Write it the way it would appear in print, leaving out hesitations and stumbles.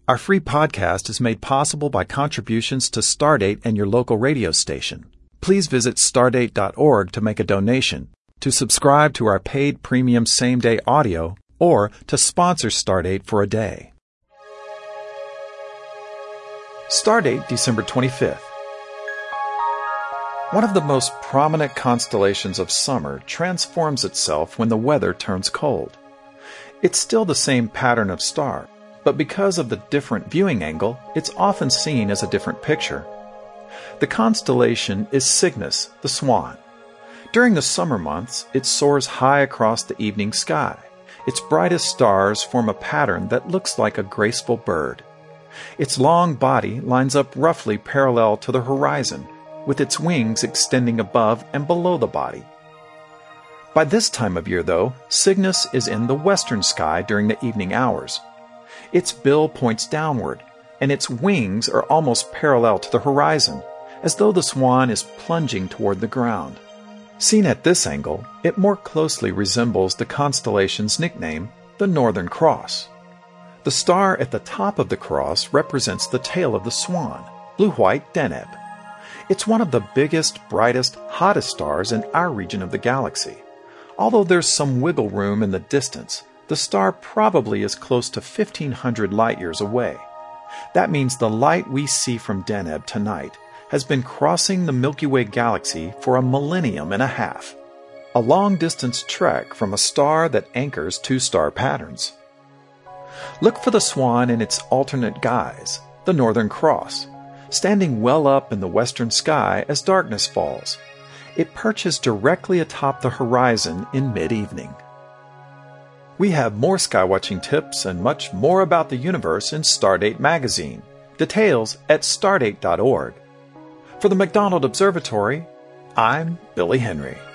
Our free podcast is made possible by contributions to Stardate and your local radio station. Please visit stardate.org to make a donation, to subscribe to our paid premium same-day audio, or to sponsor Stardate for a day. Stardate, December 25th. One of the most prominent constellations of summer transforms itself when the weather turns cold. It's still the same pattern of star, but because of the different viewing angle, it's often seen as a different picture. The constellation is Cygnus, the swan. During the summer months, it soars high across the evening sky. Its brightest stars form a pattern that looks like a graceful bird. Its long body lines up roughly parallel to the horizon, with its wings extending above and below the body. By this time of year, though, Cygnus is in the western sky during the evening hours. Its bill points downward, and its wings are almost parallel to the horizon, as though the swan is plunging toward the ground. Seen at this angle, it more closely resembles the constellation's nickname, the Northern Cross. The star at the top of the cross represents the tail of the swan, blue-white Deneb. It's one of the biggest, brightest, hottest stars in our region of the galaxy. Although there's some wiggle room in the distance, the star probably is close to 1,500 light-years away. That means the light we see from Deneb tonight has been crossing the Milky Way galaxy for a millennium and a half. A long-distance trek from a star that anchors two-star patterns. Look for the swan in its alternate guise, the Northern Cross, standing well up in the western sky as darkness falls. It perches directly atop the horizon in mid-evening. We have more skywatching tips and much more about the universe in Stardate magazine. Details at stardate.org. For the McDonald Observatory, I'm Billy Henry.